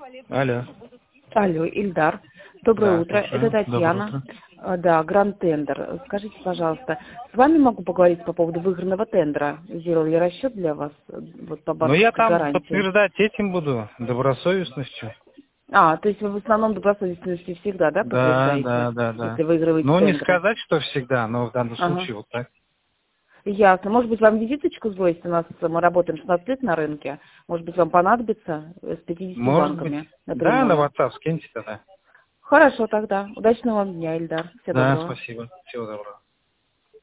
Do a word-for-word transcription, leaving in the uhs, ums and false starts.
Алло. Алло, Ильдар. Доброе Да, утро. слушаю. Это Доброе Татьяна. утро. А, Да, Гранд Тендер. Скажите, пожалуйста, с вами могу поговорить по поводу выигранного тендера? Сделали расчет для вас э, вот по Ну, я банковской там гарантии. подтверждать этим буду, добросовестностью. А, то есть вы в основном добросовестности всегда, да, Да, подтверждаете, да, да, да. если выигрываете Ну, не тендеры? сказать, что всегда, но в данном Ага. случае вот так. Ясно. Может быть, вам визиточку сбросить? У нас э, мы работаем шестнадцать лет на рынке. Может быть, вам понадобится э, с пятьюдесятью Может быть. банками, Да, на напрямую. WhatsApp скиньте тогда. Хорошо тогда. Удачного вам дня, Ильдар. Всего Да, доброго. спасибо. Всего доброго.